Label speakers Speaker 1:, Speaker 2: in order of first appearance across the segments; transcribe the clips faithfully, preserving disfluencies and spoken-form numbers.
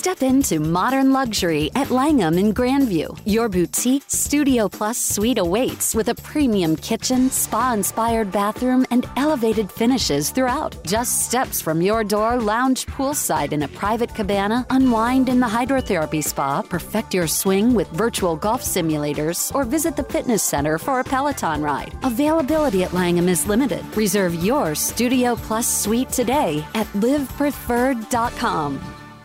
Speaker 1: Step into modern luxury at Langham in Grandview. Your boutique Studio Plus suite awaits with a premium kitchen, spa-inspired bathroom, and elevated finishes throughout. Just steps from your door, lounge poolside in a private cabana, unwind in the hydrotherapy spa, perfect your swing with virtual golf simulators, or visit the fitness center for a Peloton ride. Availability at Langham is limited. Reserve your Studio Plus suite today at live preferred dot com.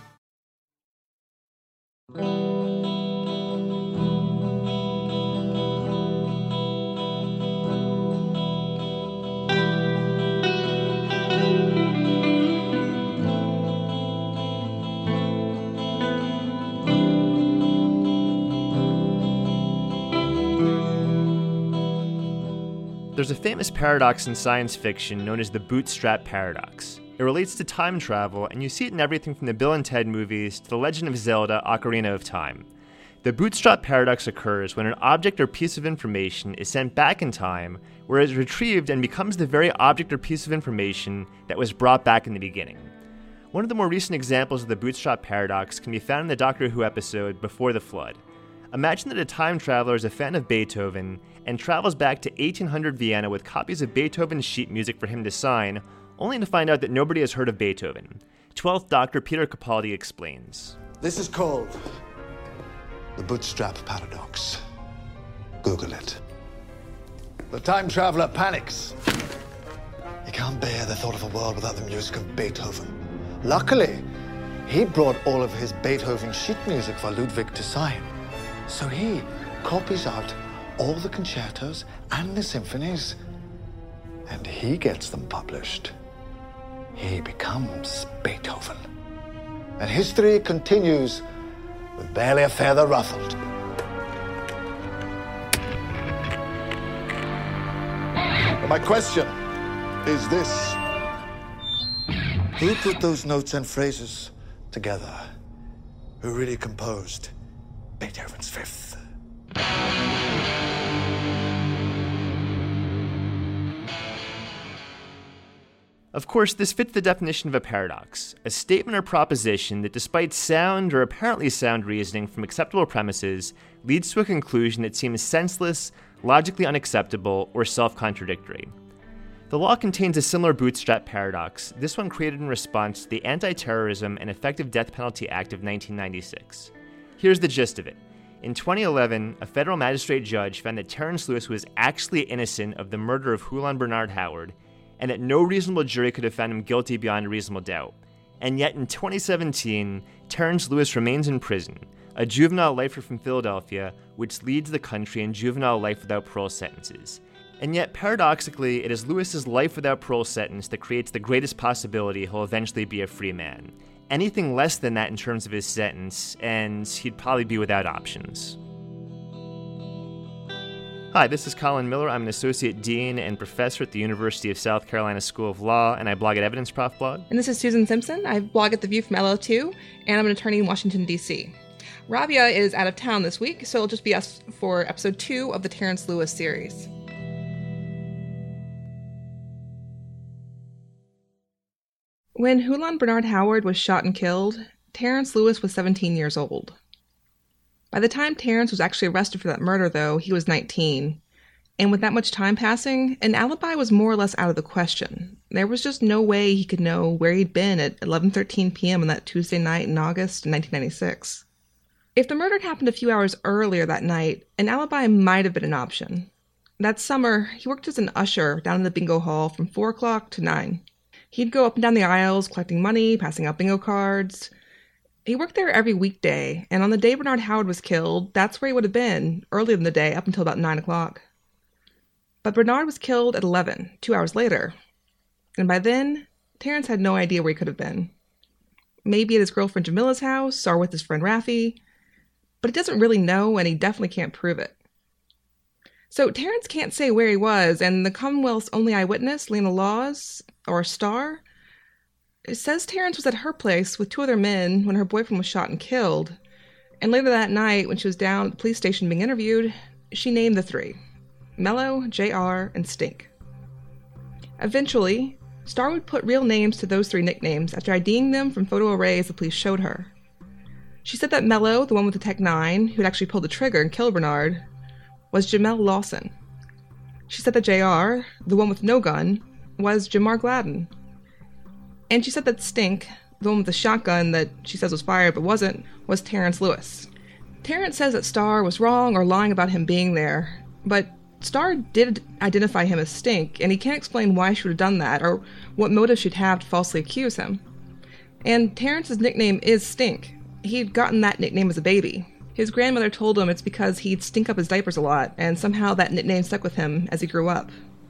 Speaker 2: There's a famous paradox in science fiction known as the bootstrap paradox. It relates to time travel, and you see it in everything from the Bill and Ted movies to The Legend of Zelda: Ocarina of Time. The bootstrap paradox occurs when an object or piece of information is sent back in time, where it is retrieved and becomes the very object or piece of information that was brought back in the beginning. One of the more recent examples of the bootstrap paradox can be found in the Doctor Who episode Before the Flood. Imagine that a time traveler is a fan of Beethoven and travels back to eighteen hundred Vienna with copies of Beethoven's sheet music for him to sign, only to find out that nobody has heard of Beethoven. twelfth Doctor Peter Capaldi explains.
Speaker 3: This is called the bootstrap paradox. Google it. The time traveler panics. He can't bear the thought of a world without the music of Beethoven. Luckily, he brought all of his Beethoven sheet music for Ludwig to sign. So he copies out all the concertos and the symphonies, and he gets them published. He becomes Beethoven. And history continues with barely a feather ruffled. But my question is this. Who put those notes and phrases together? Who really composed Beethoven's Fifth?
Speaker 2: Of course, this fits the definition of a paradox, a statement or proposition that despite sound or apparently sound reasoning from acceptable premises, leads to a conclusion that seems senseless, logically unacceptable, or self-contradictory. The law contains a similar bootstrap paradox, this one created in response to the Anti-Terrorism and Effective Death Penalty Act of nineteen ninety-six. Here's the gist of it. In twenty eleven, a federal magistrate judge found that Terrence Lewis was actually innocent of the murder of Hulan Bernard Howard, and that no reasonable jury could have found him guilty beyond a reasonable doubt. And yet in twenty seventeen, Terrence Lewis remains in prison, a juvenile lifer from Philadelphia, which leads the country in juvenile life without parole sentences. And yet, paradoxically, it is Lewis's life without parole sentence that creates the greatest possibility he'll eventually be a free man. Anything less than that in terms of his sentence, and he'd probably be without options. Hi, this is Colin Miller. I'm an Associate Dean and Professor at the University of South Carolina School of Law, and I blog at Evidence Prof Blog.
Speaker 4: And this is Susan Simpson. I blog at The View from L O two, and I'm an attorney in Washington, D C Rabia is out of town this week, so it'll just be us for episode two of the Terrence Lewis series. When Hulan Bernard Howard was shot and killed, Terrence Lewis was seventeen years old. By the time Terrence was actually arrested for that murder, though, he was nineteen. And with that much time passing, an alibi was more or less out of the question. There was just no way he could know where he'd been at eleven thirteen p.m. on that Tuesday night in August nineteen ninety-six. If the murder had happened a few hours earlier that night, an alibi might have been an option. That summer, he worked as an usher down in the bingo hall from four o'clock to nine. He'd go up and down the aisles, collecting money, passing out bingo cards. He worked there every weekday, and on the day Bernard Howard was killed, that's where he would have been, earlier in the day, up until about nine o'clock. But Bernard was killed at eleven, two hours later. And by then, Terrence had no idea where he could have been. Maybe at his girlfriend Jamila's house, or with his friend Rafi. But he doesn't really know, and he definitely can't prove it. So Terrence can't say where he was, and the Commonwealth's only eyewitness, Lena Laws, or Starr, it says Terrence was at her place with two other men when her boyfriend was shot and killed. And later that night, when she was down at the police station being interviewed, she named the three. Mello, J R, and Stink. Eventually, Starr would put real names to those three nicknames after IDing them from photo arrays the police showed her. She said that Mello, the one with the Tech nine, who had actually pulled the trigger and killed Bernard, was Jamel Lawson. She said that J R, the one with no gun, was Jamar Gladden. And she said that Stink, the one with the shotgun that she says was fired but wasn't, was Terrence Lewis. Terrence says that Starr was wrong or lying about him being there, but Starr did identify him as Stink, and he can't explain why she would have done that or what motive she'd have to falsely accuse him. And Terrence's nickname is Stink. He'd gotten that nickname as a baby. His grandmother told him it's because he'd stink up his diapers a lot, and somehow that nickname stuck with him as he grew up.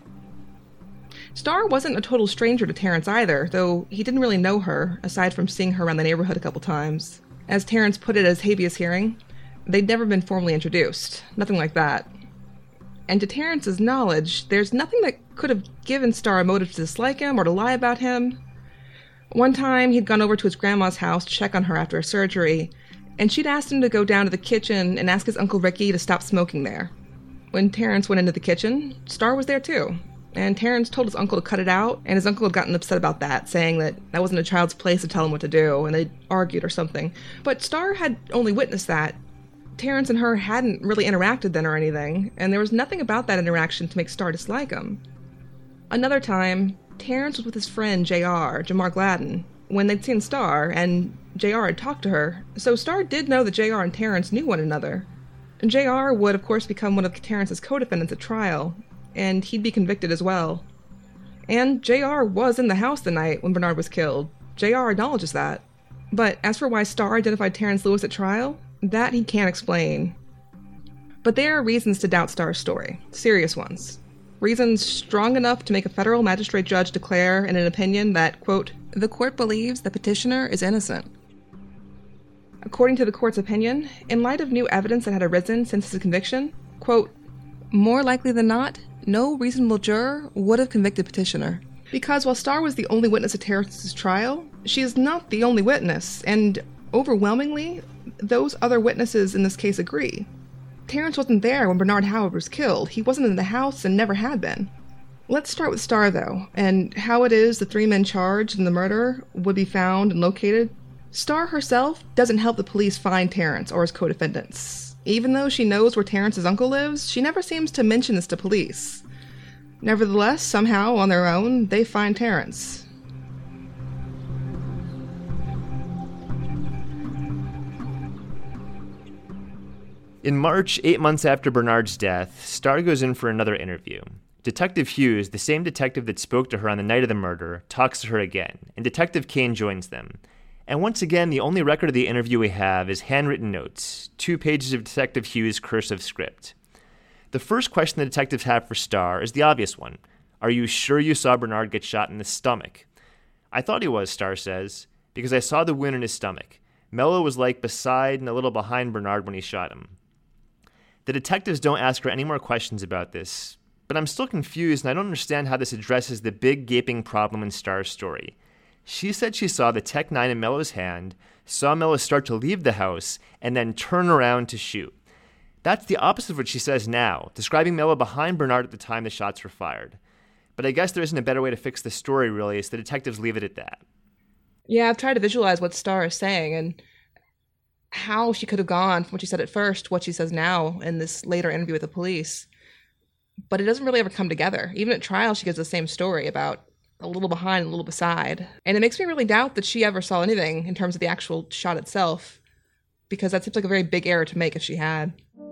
Speaker 4: Starr wasn't a total stranger to Terrence either, though he didn't really know her, aside from seeing her around the neighborhood a couple times. As Terrence put it as habeas hearing, they'd never been formally introduced. Nothing like that. And to Terrence's knowledge, there's nothing that could have given Starr a motive to dislike him or to lie about him. One time, he'd gone over to his grandma's house to check on her after a surgery, and she'd asked him to go down to the kitchen and ask his Uncle Ricky to stop smoking there. When Terrence went into the kitchen, Starr was there too, and Terrence told his uncle to cut it out, and his uncle had gotten upset about that, saying that that wasn't a child's place to tell him what to do, and they'd argued or something. But Starr had only witnessed that. Terrence and her hadn't really interacted then or anything, and there was nothing about that interaction to make Starr dislike him. Another time, Terrence was with his friend J R, Jamar Gladden, when they'd seen Starr, and J R had talked to her, so Starr did know that J R and Terrence knew one another. And J R would, of course, become one of Terrence's co-defendants at trial, and he'd be convicted as well. And J R was in the house the night when Bernard was killed. J R acknowledges that. But as for why Starr identified Terrence Lewis at trial, that he can't explain. But there are reasons to doubt Starr's story. Serious ones. Reasons strong enough to make a federal magistrate judge declare in an opinion that, quote, the court believes the petitioner is innocent. According to the court's opinion, in light of new evidence that had arisen since his conviction, quote, more likely than not, no reasonable juror would have convicted petitioner. Because while Starr was the only witness at Terrence's trial, she is not the only witness, and overwhelmingly, those other witnesses in this case agree. Terrence wasn't there when Bernard Howard was killed. He wasn't in the house and never had been. Let's start with Starr, though, and how it is the three men charged in the murder would be found and located. Starr herself doesn't help the police find Terrence or his co-defendants. Even though she knows where Terrence's uncle lives, she never seems to mention this to police. Nevertheless, somehow, on their own, they find Terrence.
Speaker 2: In March, eight months after Bernard's death, Starr goes in for another interview. Detective Hughes, the same detective that spoke to her on the night of the murder, talks to her again, and Detective Kane joins them. And once again, the only record of the interview we have is handwritten notes, two pages of Detective Hughes' cursive script. The first question the detectives have for Starr is the obvious one. Are you sure you saw Bernard get shot in the stomach? I thought he was, Starr says, because I saw the wound in his stomach. Mello was like beside and a little behind Bernard when he shot him. The detectives don't ask her any more questions about this, but I'm still confused and I don't understand how this addresses the big gaping problem in Starr's story. She said she saw the Tech nine in Mello's hand, saw Mello start to leave the house, and then turn around to shoot. That's the opposite of what she says now, describing Mello behind Bernard at the time the shots were fired. But I guess there isn't a better way to fix the story, really, so the detectives leave it at that.
Speaker 4: Yeah, I've tried to visualize what Starr is saying, and how she could have gone from what she said at first, what she says now in this later interview with the police. But it doesn't really ever come together. Even at trial, she gives the same story about a little behind and a little beside. And it makes me really doubt that she ever saw anything in terms of the actual shot itself, because that seems like a very big error to make if she had.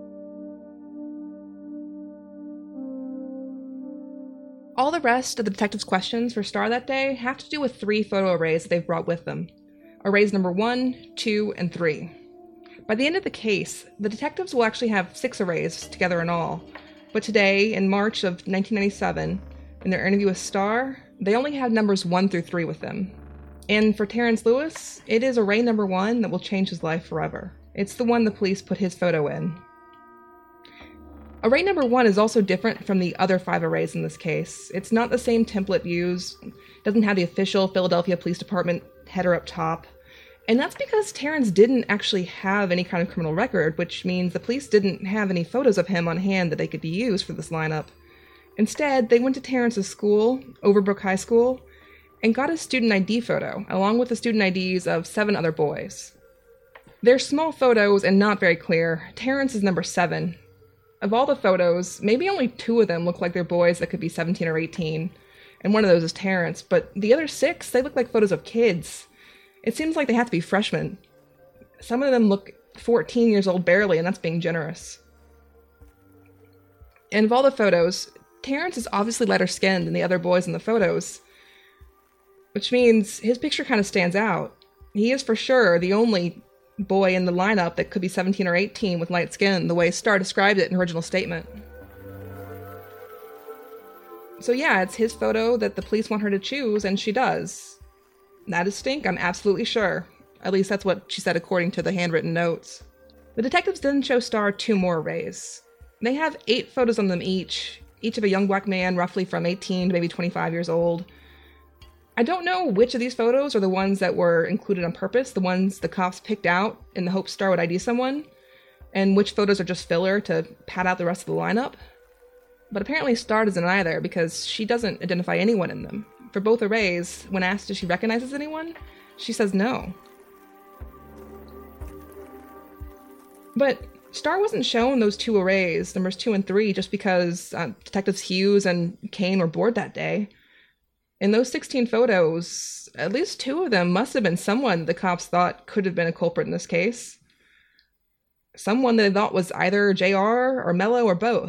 Speaker 4: All the rest of the detectives' questions for Starr that day have to do with three photo arrays that they've brought with them. Arrays number one, two, and three. By the end of the case, the detectives will actually have six arrays together in all. But today, in March of nineteen ninety-seven, in their interview with Starr, they only had numbers one through three with them. And for Terrence Lewis, it is array number one that will change his life forever. It's the one the police put his photo in. Array number one is also different from the other five arrays in this case. It's not the same template used, doesn't have the official Philadelphia Police Department header up top. And that's because Terrence didn't actually have any kind of criminal record, which means the police didn't have any photos of him on hand that they could use for this lineup. Instead, they went to Terrence's school, Overbrook High School, and got a student I D photo, along with the student I Ds of seven other boys. They're small photos and not very clear. Terrence is number seven. Of all the photos, maybe only two of them look like they're boys that could be seventeen or eighteen, and one of those is Terrence, but the other six, they look like photos of kids. It seems like they have to be freshmen. Some of them look fourteen years old barely, and that's being generous. And of all the photos, Terrence is obviously lighter skinned than the other boys in the photos, which means his picture kind of stands out. He is for sure the only boy in the lineup that could be seventeen or eighteen with light skin, the way Starr described it in her original statement. So yeah, it's his photo that the police want her to choose, and she does. That is stink, I'm absolutely sure. At least that's what she said according to the handwritten notes. The detectives then show Starr two more arrays. They have eight photos on them each, each of a young black man roughly from eighteen to maybe twenty-five years old. I don't know which of these photos are the ones that were included on purpose, the ones the cops picked out in the hope Starr would I D someone, and which photos are just filler to pad out the rest of the lineup. But apparently Starr doesn't either, because she doesn't identify anyone in them. For both arrays, when asked if she recognizes anyone, she says no. But Starr wasn't shown those two arrays, numbers two and three, just because uh, Detectives Hughes and Kane were bored that day. In those sixteen photos, at least two of them must have been someone the cops thought could have been a culprit in this case. Someone that they thought was either J R or Mello or both.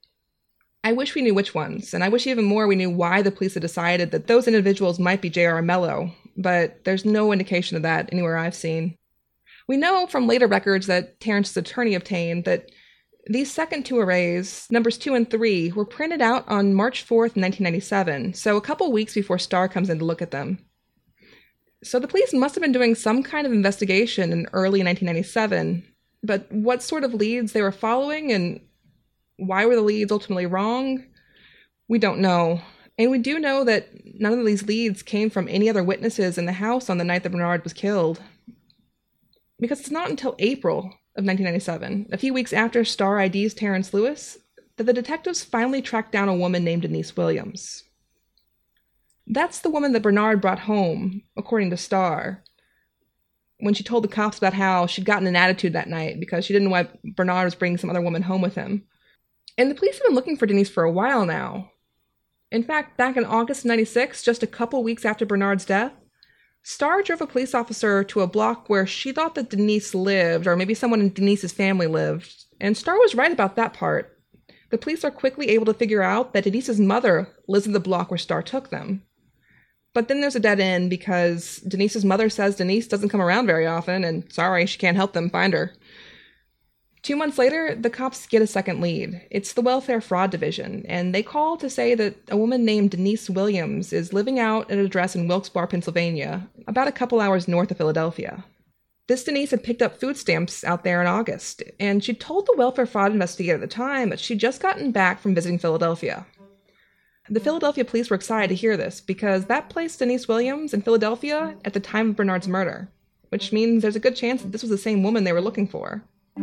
Speaker 4: I wish we knew which ones, and I wish even more we knew why the police had decided that those individuals might be J R or Mello, but there's no indication of that anywhere I've seen. We know from later records that Terrence's attorney obtained that these second two arrays, numbers two and three, were printed out on March fourth, nineteen ninety-seven, so a couple weeks before Starr comes in to look at them. So the police must have been doing some kind of investigation in early nineteen ninety-seven, but what sort of leads they were following and why were the leads ultimately wrong? We don't know. And we do know that none of these leads came from any other witnesses in the house on the night that Bernard was killed. Because it's not until April of nineteen ninety-seven, a few weeks after Starr I Ds Terrence Lewis, that the detectives finally tracked down a woman named Denise Williams. That's the woman that Bernard brought home, according to Starr, when she told the cops about how she'd gotten an attitude that night because she didn't know why Bernard was bringing some other woman home with him. And the police have been looking for Denise for a while now. In fact, back in August ninety-six, just a couple weeks after Bernard's death, Starr drove a police officer to a block where she thought that Denise lived, or maybe someone in Denise's family lived, and Starr was right about that part. The police are quickly able to figure out that Denise's mother lives in the block where Starr took them. But then there's a dead end because Denise's mother says Denise doesn't come around very often, and sorry, she can't help them find her. Two months later, the cops get a second lead. It's the Welfare Fraud Division, and they call to say that a woman named Denise Williams is living out at an address in Wilkes-Barre, Pennsylvania, about a couple hours north of Philadelphia. This Denise had picked up food stamps out there in August, and she told the welfare fraud investigator at the time that she'd just gotten back from visiting Philadelphia. The Philadelphia police were excited to hear this, because that placed Denise Williams in Philadelphia at the time of Bernard's murder, which means there's a good chance that this was the same woman they were looking for.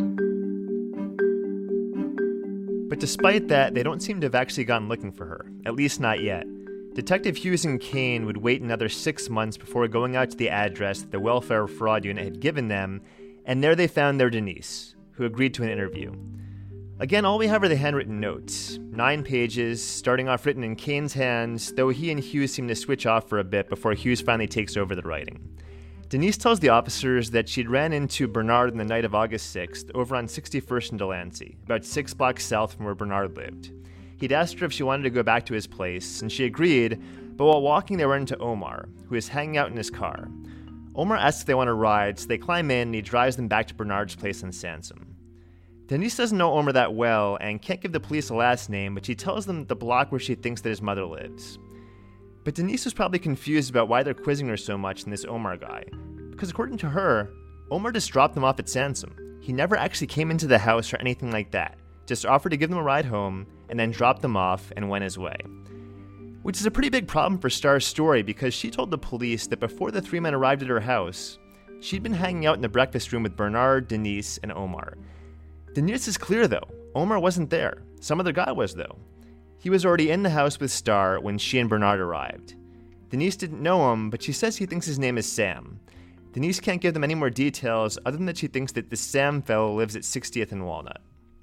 Speaker 2: But despite that, they don't seem to have actually gone looking for her, at least not yet. Detective Hughes and Kane would wait another six months before going out to the address that the Welfare Fraud Unit had given them, and there they found their Denise, who agreed to an interview. Again, all we have are the handwritten notes, nine pages, starting off written in Kane's hands, though he and Hughes seem to switch off for a bit before Hughes finally takes over the writing. Denise tells the officers that she'd ran into Bernard on the night of August sixth over on sixty-first and Delancey, about six blocks south from where Bernard lived. He'd asked her if she wanted to go back to his place, and she agreed, but while walking they ran into Omar, who is hanging out in his car. Omar asks if they want a ride, so they climb in and he drives them back to Bernard's place in Sansom. Denise doesn't know Omar that well and can't give the police a last name, but she tells them the block where she thinks that his mother lives. But Denise was probably confused about why they're quizzing her so much in this Omar guy, because according to her, Omar just dropped them off at Sansom. He never actually came into the house or anything like that, just offered to give them a ride home, and then dropped them off and went his way. Which is a pretty big problem for Starr's story, because she told the police that before the three men arrived at her house, she'd been hanging out in the breakfast room with Bernard, Denise, and Omar. The news is clear though, Omar wasn't there. Some other guy was though. He was already in the house with Starr when she and Bernard arrived. Denise didn't know him, but she says he thinks his name is Sam. Denise can't give them any more details other than that she thinks that this Sam fellow lives at sixtieth and Walnut.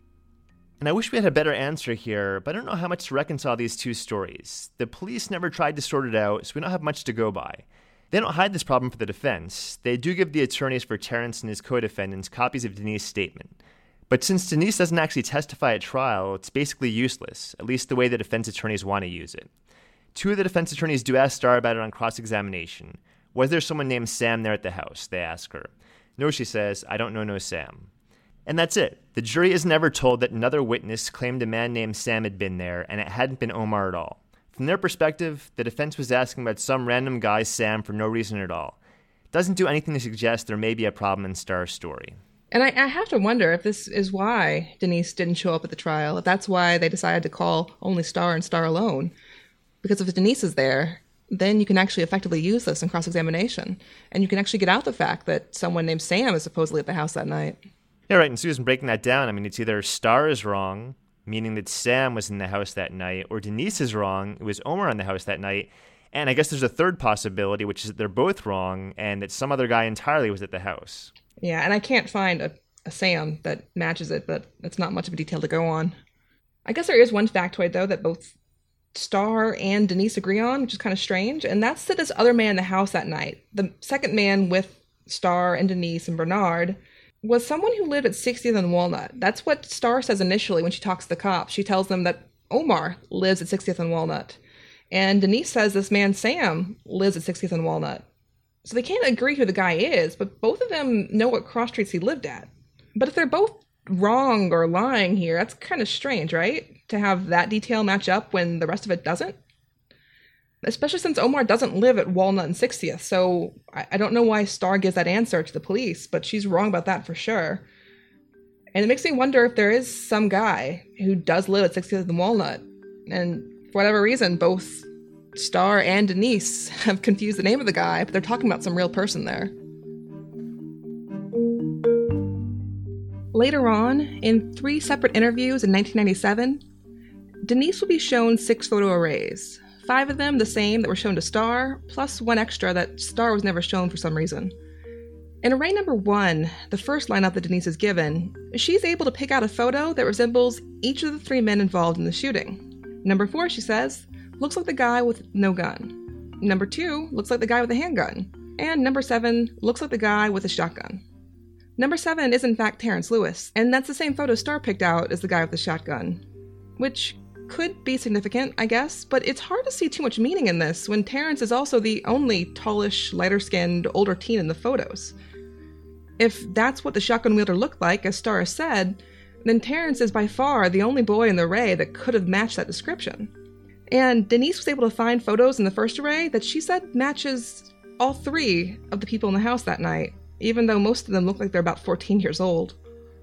Speaker 2: And I wish we had a better answer here, but I don't know how much to reconcile these two stories. The police never tried to sort it out, so we don't have much to go by. They don't hide this problem for the defense. They do give the attorneys for Terrence and his co-defendants copies of Denise's statement. But since Denise doesn't actually testify at trial, it's basically useless, at least the way the defense attorneys want to use it. Two of the defense attorneys do ask Starr about it on cross-examination. Was there someone named Sam there at the house? They ask her. No, she says, I don't know no Sam. And that's it. The jury is never told that another witness claimed a man named Sam had been there, and it hadn't been Omar at all. From their perspective, the defense was asking about some random guy Sam for no reason at all. It doesn't do anything to suggest there may be a problem in Starr's story.
Speaker 4: And I, I have to wonder if this is why Denise didn't show up at the trial, if that's why they decided to call only Starr and Starr alone. Because if Denise is there, then you can actually effectively use this in cross-examination. And you can actually get out the fact that someone named Sam is supposedly at the house that night.
Speaker 2: Yeah, right. And Susan, breaking that down, I mean, it's either Starr is wrong, meaning that Sam was in the house that night, or Denise is wrong, it was Omar in the house that night. And I guess there's a third possibility, which is that they're both wrong and that some other guy entirely was at the house.
Speaker 4: Yeah, and I can't find a, a Sam that matches it, but it's not much of a detail to go on. I guess there is one factoid, though, that both Starr and Denise agree on, which is kind of strange, and that's that this other man in the house that night, the second man with Starr and Denise and Bernard, was someone who lived at sixtieth and Walnut. That's what Starr says initially when she talks to the cops. She tells them that Omar lives at sixtieth and Walnut. And Denise says this man, Sam, lives at sixtieth and Walnut. So they can't agree who the guy is, but both of them know what cross streets he lived at. But if they're both wrong or lying here, that's kind of strange, right? To have that detail match up when the rest of it doesn't. Especially since Omar doesn't live at Walnut and sixtieth, so I, I don't know why Starr gives that answer to the police, but she's wrong about that for sure. And it makes me wonder if there is some guy who does live at sixtieth and Walnut, and for whatever reason, both Starr and Denise have confused the name of the guy, but they're talking about some real person there. Later on, in three separate interviews in nineteen ninety-seven, Denise will be shown six photo arrays. Five of them the same that were shown to Starr, plus one extra that Starr was never shown for some reason. In array number one, the first lineup that Denise is given, she's able to pick out a photo that resembles each of the three men involved in the shooting. Number four, she says, looks like the guy with no gun. Number two, looks like the guy with a handgun. And number seven, looks like the guy with a shotgun. Number seven is in fact Terrence Lewis, and that's the same photo Starr picked out as the guy with the shotgun. Which could be significant, I guess, but it's hard to see too much meaning in this when Terrence is also the only tallish, lighter-skinned, older teen in the photos. If that's what the shotgun wielder looked like, as Starr said, then Terrence is by far the only boy in the array that could have matched that description. And Denise was able to find photos in the first array that she said matches all three of the people in the house that night, even though most of them look like they're about fourteen years old.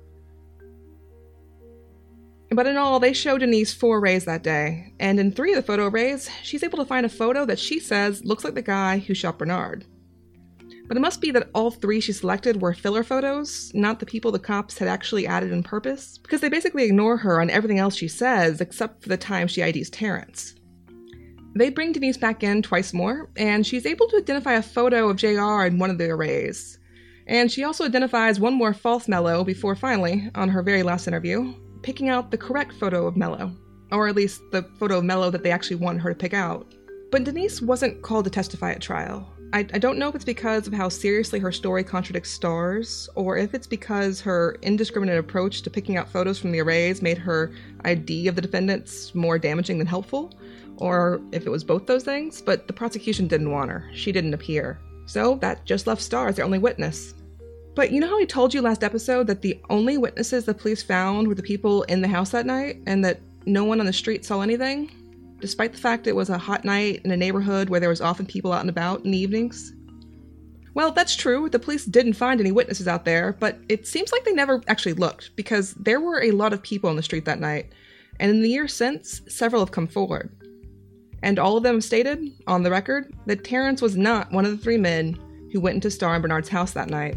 Speaker 4: But in all, they show Denise four arrays that day, and in three of the photo arrays, she's able to find a photo that she says looks like the guy who shot Bernard. But it must be that all three she selected were filler photos, not the people the cops had actually added on purpose, because they basically ignore her on everything else she says except for the time she I Ds Terrence. They bring Denise back in twice more, and she's able to identify a photo of J R in one of the arrays. And she also identifies one more false Mello before finally, on her very last interview, picking out the correct photo of Mello, or at least the photo of Mello that they actually wanted her to pick out. But Denise wasn't called to testify at trial. I, I don't know if it's because of how seriously her story contradicts Starr's, or if it's because her indiscriminate approach to picking out photos from the arrays made her I D of the defendants more damaging than helpful, or if it was both those things, but the prosecution didn't want her. She didn't appear. So that just left Starr as their only witness. But you know how I told you last episode that the only witnesses the police found were the people in the house that night, and that no one on the street saw anything? Despite the fact it was a hot night in a neighborhood where there was often people out and about in the evenings? Well, that's true. The police didn't find any witnesses out there, but it seems like they never actually looked, because there were a lot of people on the street that night, and in the years since, several have come forward. And all of them have stated, on the record, that Terrence was not one of the three men who went into Starr and Bernard's house that night.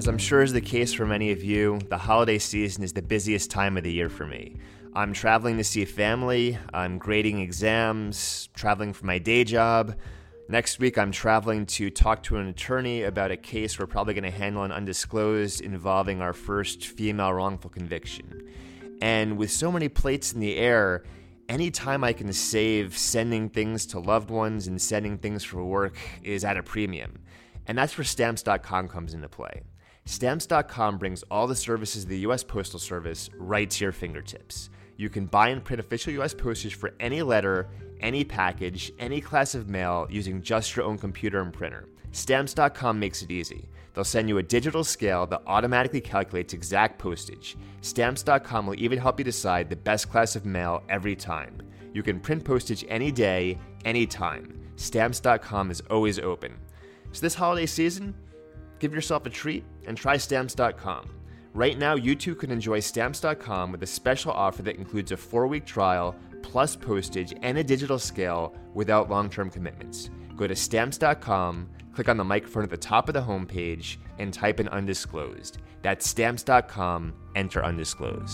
Speaker 2: As I'm sure is the case for many of you, the holiday season is the busiest time of the year for me. I'm traveling to see family, I'm grading exams, traveling for my day job. Next week, I'm traveling to talk to an attorney about a case we're probably going to handle in undisclosed involving our first female wrongful conviction. And with so many plates in the air, any time I can save sending things to loved ones and sending things for work is at a premium. And that's where Stamps dot com comes into play. Stamps dot com brings all the services of the U S Postal Service right to your fingertips. You can buy and print official U S postage for any letter, any package, any class of mail using just your own computer and printer. Stamps dot com makes it easy. They'll send you a digital scale that automatically calculates exact postage. Stamps dot com will even help you decide the best class of mail every time. You can print postage any day, anytime. Stamps dot com is always open. So this holiday season, give yourself a treat and try Stamps dot com. Right now, you too can enjoy Stamps dot com with a special offer that includes a four-week trial, plus postage and a digital scale without long-term commitments. Go to Stamps dot com, click on the microphone at the top of the homepage, and type in undisclosed. That's Stamps dot com, enter undisclosed.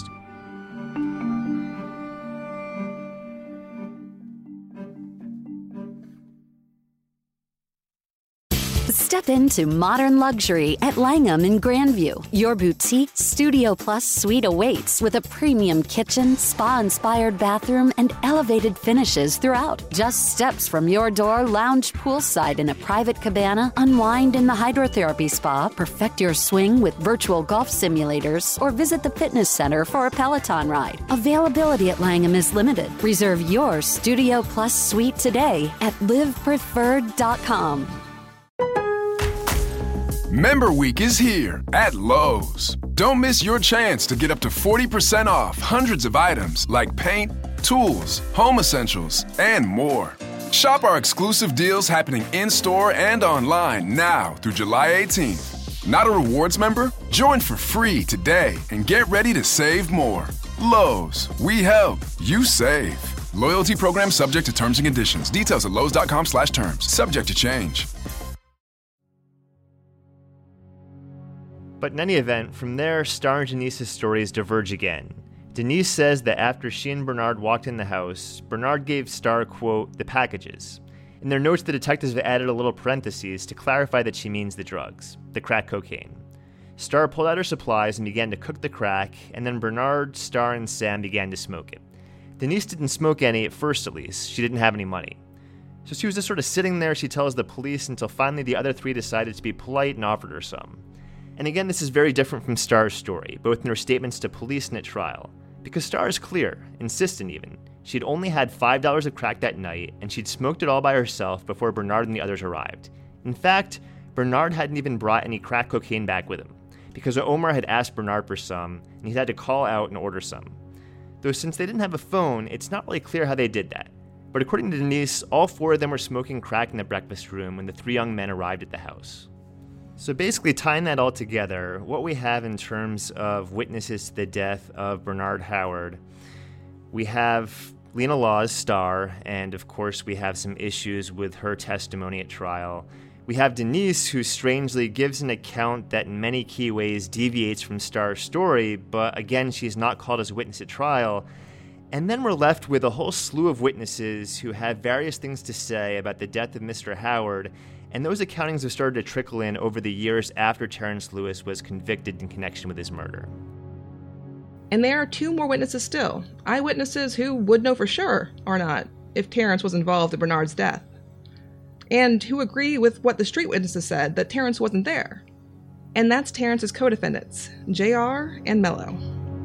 Speaker 1: Step into modern luxury at Langham in Grandview. Your boutique Studio Plus suite awaits with a premium kitchen, spa-inspired bathroom, and elevated finishes throughout. Just steps from your door, lounge poolside in a private cabana, unwind in the hydrotherapy spa, perfect your swing with virtual golf simulators, or visit the fitness center for a Peloton ride. Availability at Langham is limited. Reserve your Studio Plus suite today at live preferred dot com.
Speaker 5: Member Week is here at Lowe's. Don't miss your chance to get up to forty percent off hundreds of items like paint, tools, home essentials, and more. Shop our exclusive deals happening in-store and online now through July eighteenth. Not a rewards member? Join for free today and get ready to save more. Lowe's, we help, you save. Loyalty program subject to terms and conditions. Details at lowes dot com slash terms. Subject to change.
Speaker 2: But in any event, from there, Starr and Denise's stories diverge again. Denise says that after she and Bernard walked in the house, Bernard gave Starr, quote, the packages. In their notes, the detectives have added a little parentheses to clarify that she means the drugs, the crack cocaine. Starr pulled out her supplies and began to cook the crack, and then Bernard, Starr, and Sam began to smoke it. Denise didn't smoke any, at first at least. She didn't have any money. So she was just sort of sitting there, she tells the police, until finally the other three decided to be polite and offered her some. And again, this is very different from Starr's story, both in her statements to police and at trial. Because Starr is clear, insistent even. She'd only had five dollars of crack that night, and she'd smoked it all by herself before Bernard and the others arrived. In fact, Bernard hadn't even brought any crack cocaine back with him, because Omar had asked Bernard for some, and he had to call out and order some. Though since they didn't have a phone, it's not really clear how they did that. But according to Denise, all four of them were smoking crack in the breakfast room when the three young men arrived at the house. So basically, tying that all together, what we have in terms of witnesses to the death of Bernard Howard, we have Lena Law's Starr, and of course we have some issues with her testimony at trial. We have Denise, who strangely gives an account that in many key ways deviates from Starr's story, but again, she's not called as a witness at trial. And then we're left with a whole slew of witnesses who have various things to say about the death of Mister Howard, and those accountings have started to trickle in over the years after Terrence Lewis was convicted in connection with his murder.
Speaker 4: And there are two more witnesses still, eyewitnesses who would know for sure, or not, if Terrence was involved in Bernard's death. And who agree with what the street witnesses said, that Terrence wasn't there. And that's Terrence's co-defendants, J R and Mello.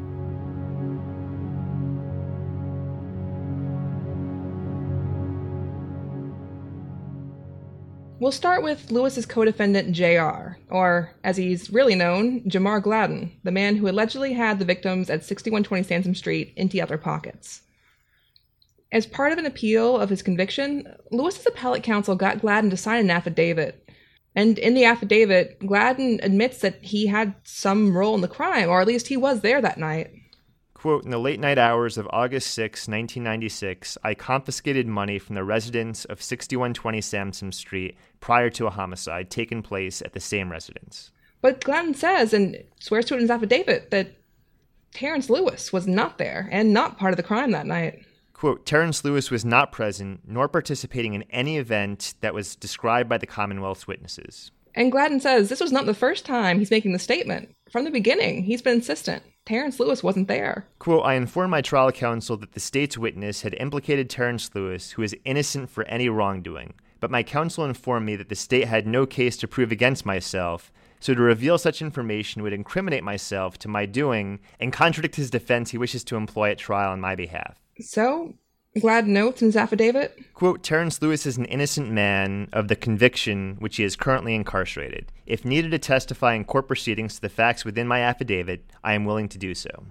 Speaker 4: We'll start with Lewis's co-defendant J R, or, as he's really known, Jamar Gladden, the man who allegedly had the victims at sixty-one twenty Sansom Street empty out their pockets. As part of an appeal of his conviction, Lewis's appellate counsel got Gladden to sign an affidavit. And in the affidavit, Gladden admits that he had some role in the crime, or at least he was there that night.
Speaker 2: Quote, in the late night hours of August sixth, nineteen ninety-six, I confiscated money from the residents of sixty-one twenty Sansom Street prior to a homicide taking place at the same residence.
Speaker 4: But Gladden says, and swears to it in his affidavit, that Terrence Lewis was not there and not part of the crime that night.
Speaker 2: Quote, Terrence Lewis was not present nor participating in any event that was described by the Commonwealth's witnesses.
Speaker 4: And Gladden says this was not the first time he's making the statement. From the beginning, he's been insistent. Terrence Lewis wasn't there.
Speaker 2: Quote, I informed my trial counsel that the state's witness had implicated Terrence Lewis, who is innocent for any wrongdoing. But my counsel informed me that the state had no case to prove against myself, so to reveal such information would incriminate myself to my doing and contradict his defense he wishes to employ at trial on my behalf.
Speaker 4: So, Gladden notes in his affidavit,
Speaker 2: quote, Terrence Lewis is an innocent man of the conviction which he is currently incarcerated. If needed to testify in court proceedings to the facts within my affidavit, I am willing to do so.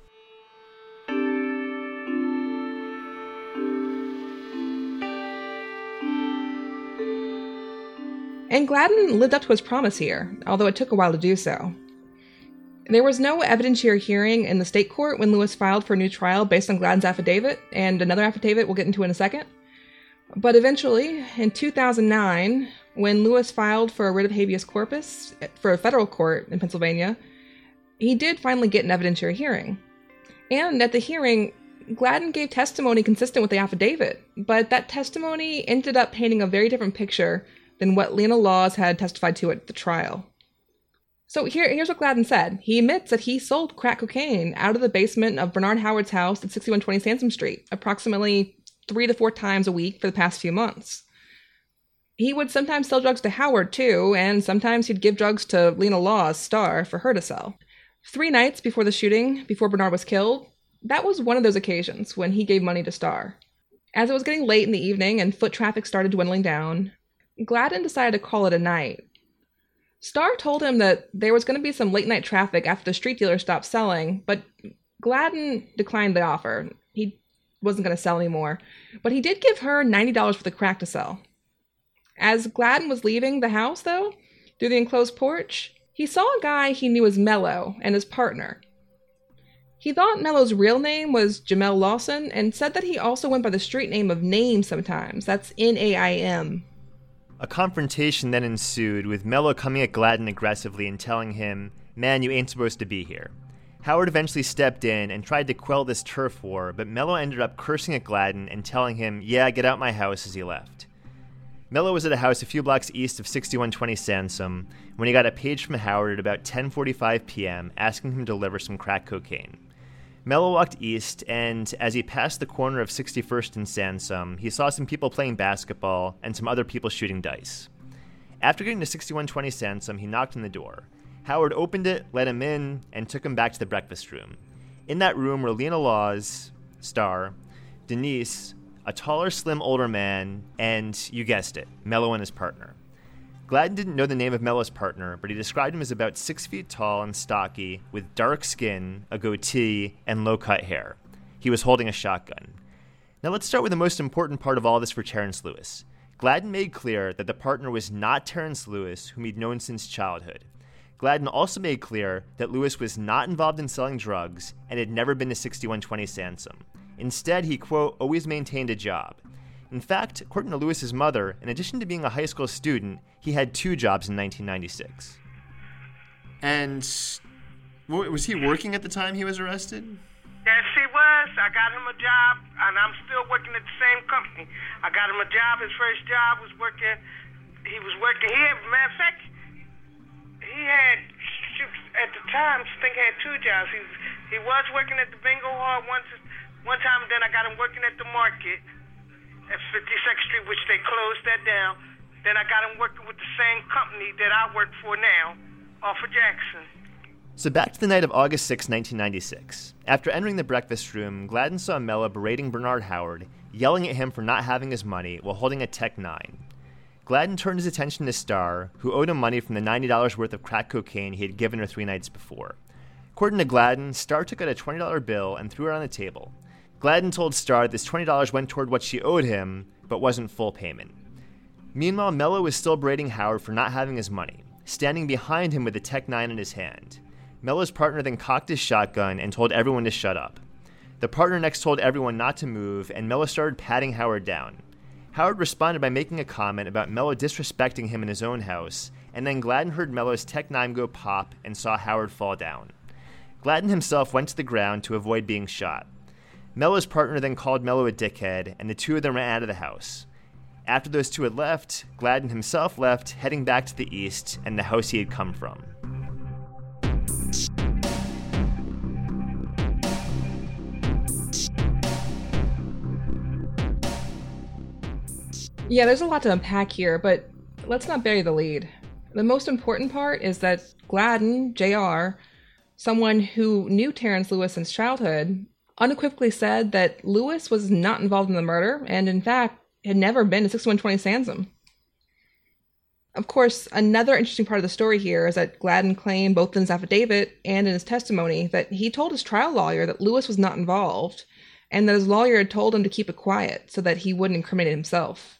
Speaker 4: And Gladden lived up to his promise here, although it took a while to do so. There was no evidentiary hearing in the state court when Lewis filed for a new trial based on Gladden's affidavit, and another affidavit we'll get into in a second. But eventually, in two thousand nine, when Lewis filed for a writ of habeas corpus for a federal court in Pennsylvania, he did finally get an evidentiary hearing. And at the hearing, Gladden gave testimony consistent with the affidavit, but that testimony ended up painting a very different picture than what Lena Laws had testified to at the trial. So here, here's what Gladden said. He admits that he sold crack cocaine out of the basement of Bernard Howard's house at sixty-one twenty Sansom Street, approximately three to four times a week for the past few months. He would sometimes sell drugs to Howard, too, and sometimes he'd give drugs to Lena Laws, Starr, for her to sell. Three nights before the shooting, before Bernard was killed, that was one of those occasions when he gave money to Starr. As it was getting late in the evening and foot traffic started dwindling down, Gladden decided to call it a night. Starr told him that there was going to be some late-night traffic after the street dealer stopped selling, but Gladden declined the offer. He wasn't going to sell anymore, but he did give her ninety dollars for the crack to sell. As Gladden was leaving the house, though, through the enclosed porch, he saw a guy he knew as Mello and his partner. He thought Mello's real name was Jamel Lawson and said that he also went by the street name of Naim sometimes. That's N A I M.
Speaker 2: A confrontation then ensued, with Mello coming at Gladden aggressively and telling him, man, you ain't supposed to be here. Howard eventually stepped in and tried to quell this turf war, but Mello ended up cursing at Gladden and telling him, yeah, get out my house, as he left. Mello was at a house a few blocks east of sixty-one twenty Sansom when he got a page from Howard at about ten forty-five p.m. asking him to deliver some crack cocaine. Mello walked east, and as he passed the corner of sixty-first and Sansom, he saw some people playing basketball and some other people shooting dice. After getting to sixty-one twenty Sansom, he knocked on the door. Howard opened it, let him in, and took him back to the breakfast room. In that room were Lena Laws, Starr, Denise, a taller, slim, older man, and, you guessed it, Mello and his partner. Gladden didn't know the name of Mello's partner, but he described him as about six feet tall and stocky, with dark skin, a goatee, and low-cut hair. He was holding a shotgun. Now let's start with the most important part of all this for Terrence Lewis. Gladden made clear that the partner was not Terrence Lewis, whom he'd known since childhood. Gladden also made clear that Lewis was not involved in selling drugs and had never been to sixty-one twenty Sansom. Instead, he, quote, always maintained a job. In fact, according to Lewis's mother, in addition to being a high school student, he had two jobs in nineteen ninety-six. And was he working at the time he was arrested?
Speaker 6: Yes, he was. I got him a job, and I'm still working at the same company. I got him a job. His first job was working. He was working here. Matter of fact, he had, at the time, I think he had two jobs. He was, he was working at the bingo hall one, one time, and then I got him working at the market at fifty-second Street, which they closed that down. Then I got him working with the same company that I work for now, off of Jackson.
Speaker 2: So back to the night of August sixth, nineteen ninety-six. After entering the breakfast room, Gladden saw Mello berating Bernard Howard, yelling at him for not having his money while holding a Tech nine. Gladden turned his attention to Starr, who owed him money from the ninety dollars worth of crack cocaine he had given her three nights before. According to Gladden, Starr took out a twenty dollar bill and threw it on the table. Gladden told Starr this twenty dollars went toward what she owed him, but wasn't full payment. Meanwhile, Mello was still berating Howard for not having his money, standing behind him with a Tech nine in his hand. Mello's partner then cocked his shotgun and told everyone to shut up. The partner next told everyone not to move, and Mello started patting Howard down. Howard responded by making a comment about Mello disrespecting him in his own house, and then Gladden heard Mello's Tech nine go pop and saw Howard fall down. Gladden himself went to the ground to avoid being shot. Mello's partner then called Mello a dickhead, and the two of them ran out of the house. After those two had left, Gladden himself left, heading back to the east and the house he had come from.
Speaker 4: Yeah, there's a lot to unpack here, but let's not bury the lead. The most important part is that Gladden, J R, someone who knew Terrence Lewis since childhood, unequivocally said that Lewis was not involved in the murder and, in fact, had never been to sixty-one twenty Sansom. Of course, another interesting part of the story here is that Gladden claimed both in his affidavit and in his testimony that he told his trial lawyer that Lewis was not involved and that his lawyer had told him to keep it quiet so that he wouldn't incriminate himself.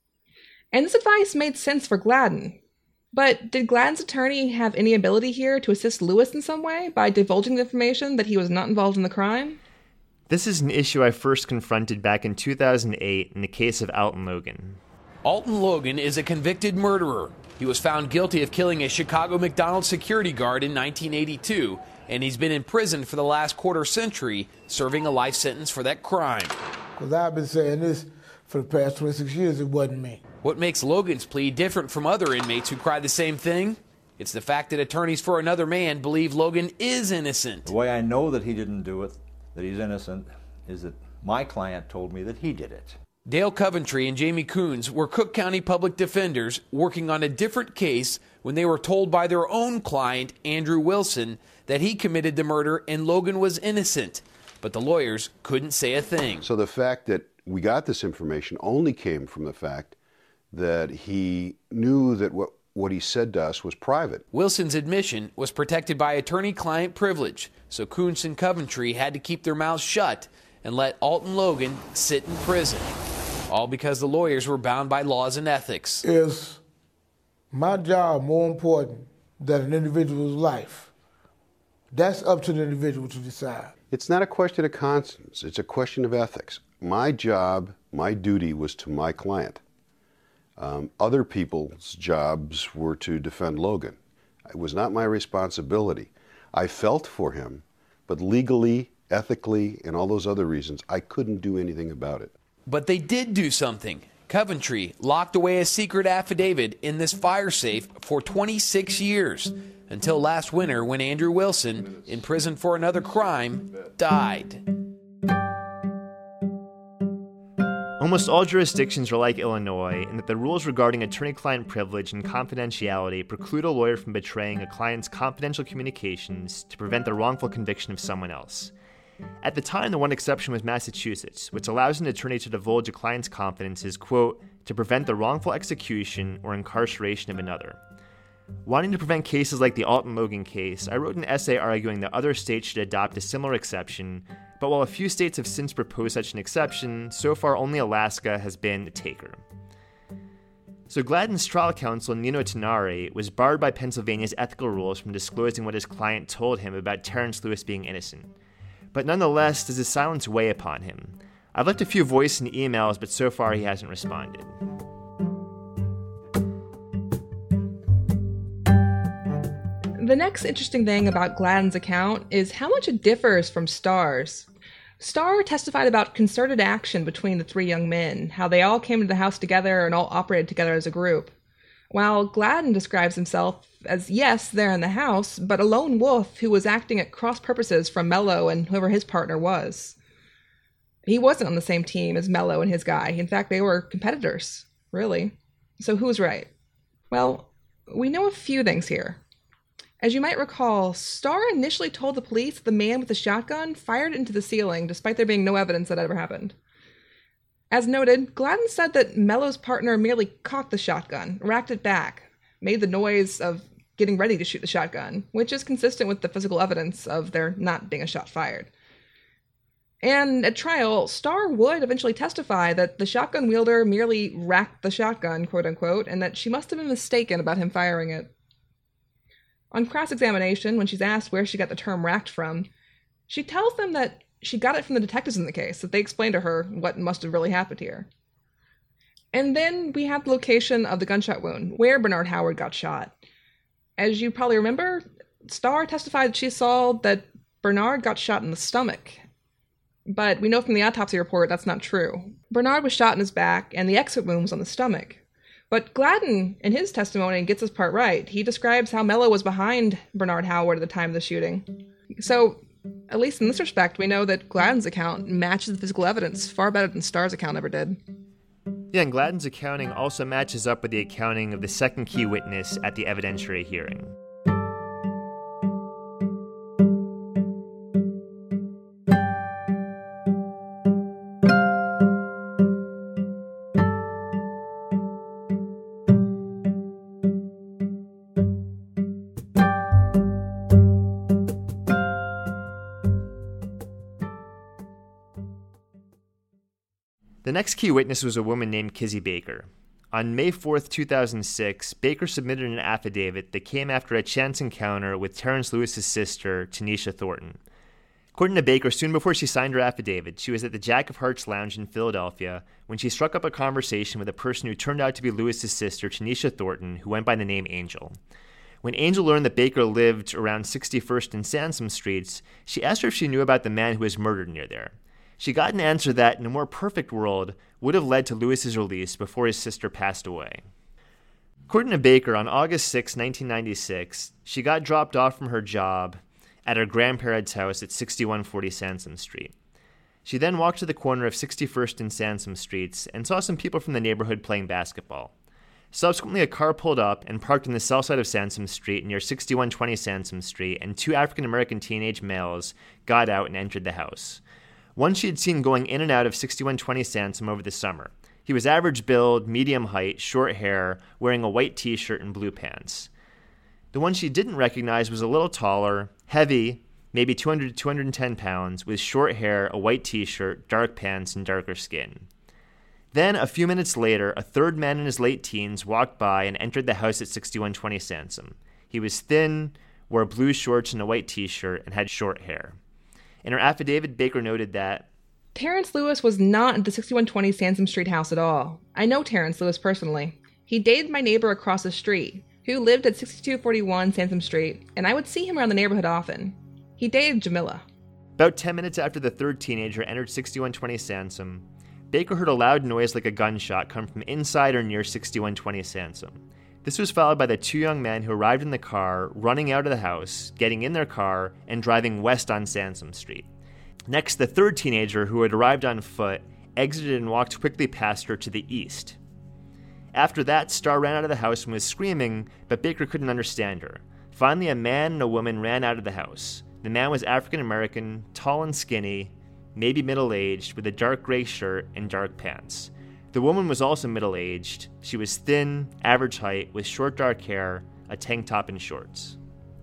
Speaker 4: And this advice made sense for Gladden. But did Gladden's attorney have any ability here to assist Lewis in some way by divulging the information that he was not involved in the crime?
Speaker 2: This is an issue I first confronted back in two thousand eight in the case of Alton Logan.
Speaker 7: Alton Logan is a convicted murderer. He was found guilty of killing a Chicago McDonald's security guard in nineteen eighty-two, and he's been in prison for the last quarter century, serving a life sentence for that crime.
Speaker 8: Because I've been saying this for the past twenty-six years, it wasn't me.
Speaker 7: What makes Logan's plea different from other inmates who cry the same thing? It's the fact that attorneys for another man believe Logan is innocent.
Speaker 9: The way I know that he didn't do it, that he's innocent, is that my client told me that he did it.
Speaker 7: Dale Coventry and Jamie Coons were Cook County public defenders working on a different case when they were told by their own client, Andrew Wilson, that he committed the murder and Logan was innocent. But the lawyers couldn't say a thing.
Speaker 10: So the fact that we got this information only came from the fact that he knew that what, what he said to us was private.
Speaker 7: Wilson's admission was protected by attorney-client privilege, so Coons and Coventry had to keep their mouths shut and let Alton Logan sit in prison, all because the lawyers were bound by laws and ethics.
Speaker 8: Is my job more important than an individual's life? That's up to the individual to decide.
Speaker 10: It's not a question of conscience, it's a question of ethics. My job, my duty was to my client. Um, other people's jobs were to defend Logan. It was not my responsibility. I felt for him, but legally, ethically, and all those other reasons, I couldn't do anything about it.
Speaker 7: But they did do something. Coventry locked away a secret affidavit in this fire safe for twenty-six years, until last winter when Andrew Wilson, in prison for another crime, died.
Speaker 2: Almost all jurisdictions are like Illinois in that the rules regarding attorney-client privilege and confidentiality preclude a lawyer from betraying a client's confidential communications to prevent the wrongful conviction of someone else. At the time, the one exception was Massachusetts, which allows an attorney to divulge a client's confidences, quote, to prevent the wrongful execution or incarceration of another. Wanting to prevent cases like the Alton Logan case, I wrote an essay arguing that other states should adopt a similar exception, but while a few states have since proposed such an exception, so far only Alaska has been the taker. So Gladden's trial counsel, Nino Tenari, was barred by Pennsylvania's ethical rules from disclosing what his client told him about Terrence Lewis being innocent. But nonetheless, does his silence weigh upon him? I've left a few voice and emails, but so far he hasn't responded.
Speaker 4: The next interesting thing about Gladden's account is how much it differs from Starr's. Starr testified about concerted action between the three young men, how they all came to the house together and all operated together as a group. While Gladden describes himself as, yes, there in the house, but a lone wolf who was acting at cross purposes from Mello and whoever his partner was. He wasn't on the same team as Mello and his guy. In fact, they were competitors, really. So who's right? Well, we know a few things here. As you might recall, Starr initially told the police that the man with the shotgun fired into the ceiling, despite there being no evidence that ever happened. As noted, Gladden said that Mello's partner merely cocked the shotgun, racked it back, made the noise of getting ready to shoot the shotgun, which is consistent with the physical evidence of there not being a shot fired. And at trial, Starr would eventually testify that the shotgun wielder merely racked the shotgun, quote-unquote, and that she must have been mistaken about him firing it. On cross-examination, when she's asked where she got the term racked from, she tells them that she got it from the detectives in the case, that they explained to her what must have really happened here. And then we have the location of the gunshot wound, where Bernard Howard got shot. As you probably remember, Starr testified that she saw that Bernard got shot in the stomach. But we know from the autopsy report that's not true. Bernard was shot in his back, and the exit wound was on the stomach. But Gladden, in his testimony, gets this part right. He describes how Mello was behind Bernard Howard at the time of the shooting. So, at least in this respect, we know that Gladden's account matches the physical evidence far better than Starr's account ever did.
Speaker 2: Yeah, and Gladden's accounting also matches up with the accounting of the second key witness at the evidentiary hearing. The next key witness was a woman named Kizzy Baker. On May fourth, two thousand six, Baker submitted an affidavit that came after a chance encounter with Terrence Lewis's sister, Tanisha Thornton. According to Baker, soon before she signed her affidavit, she was at the Jack of Hearts Lounge in Philadelphia when she struck up a conversation with a person who turned out to be Lewis's sister, Tanisha Thornton, who went by the name Angel. When Angel learned that Baker lived around sixty-first and Sansom Streets, she asked her if she knew about the man who was murdered near there. She got an answer that, in a more perfect world, would have led to Lewis's release before his sister passed away. According to Baker, on August sixth, nineteen ninety-six, she got dropped off from her job at her grandparents' house at sixty-one forty Sansom Street. She then walked to the corner of sixty-first and Sansom Streets and saw some people from the neighborhood playing basketball. Subsequently, a car pulled up and parked on the south side of Sansom Street near sixty-one twenty Sansom Street, and two African-American teenage males got out and entered the house. One she had seen going in and out of sixty-one twenty Sansom over the summer. He was average build, medium height, short hair, wearing a white t-shirt and blue pants. The one she didn't recognize was a little taller, heavy, maybe two hundred to two hundred ten pounds, with short hair, a white t-shirt, dark pants, and darker skin. Then, a few minutes later, a third man in his late teens walked by and entered the house at sixty-one twenty Sansom. He was thin, wore blue shorts and a white t-shirt, and had short hair. In her affidavit, Baker noted that
Speaker 4: Terrence Lewis was not at the sixty-one twenty Sansom Street house at all. I know Terrence Lewis personally. He dated my neighbor across the street, who lived at sixty-two forty-one Sansom Street, and I would see him around the neighborhood often. He dated Jamila.
Speaker 2: About ten minutes after the third teenager entered sixty-one twenty Sansom, Baker heard a loud noise like a gunshot come from inside or near sixty-one twenty Sansom. This was followed by the two young men who arrived in the car, running out of the house, getting in their car, and driving west on Sansom Street. Next, the third teenager, who had arrived on foot, exited and walked quickly past her to the east. After that, Starr ran out of the house and was screaming, but Baker couldn't understand her. Finally, a man and a woman ran out of the house. The man was African American, tall and skinny, maybe middle-aged, with a dark gray shirt and dark pants. The woman was also middle-aged. She was thin, average height, with short dark hair, a tank top and shorts.